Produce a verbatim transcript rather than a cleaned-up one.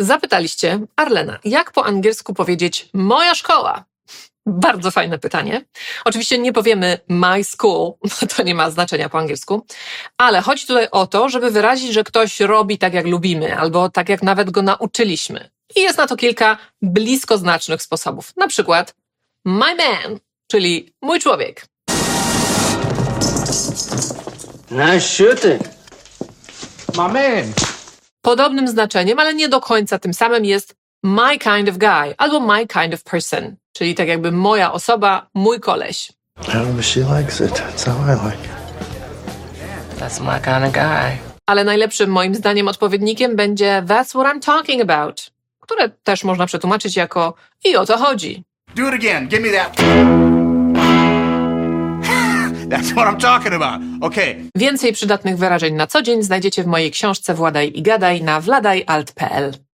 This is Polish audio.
Zapytaliście Arlena, jak po angielsku powiedzieć moja szkoła? Bardzo fajne pytanie. Oczywiście nie powiemy my school, to nie ma znaczenia po angielsku, ale chodzi tutaj o to, żeby wyrazić, że ktoś robi tak, jak lubimy, albo tak, jak nawet go nauczyliśmy. I jest na to kilka bliskoznacznych sposobów. Na przykład my man, czyli mój człowiek. Nice shooting. My man. Podobnym znaczeniem, ale nie do końca tym samym jest my kind of guy albo my kind of person, czyli tak jakby moja osoba, mój koleś. However she likes it, that's how I like it. That's my kind of guy. Ale najlepszym moim zdaniem odpowiednikiem będzie that's what I'm talking about, które też można przetłumaczyć jako i o to chodzi. Do it again. Give me that. That's what I'm talking about. Okay. Więcej przydatnych wyrażeń na co dzień znajdziecie w mojej książce Władaj i Gadaj na wladajalt kropka p l.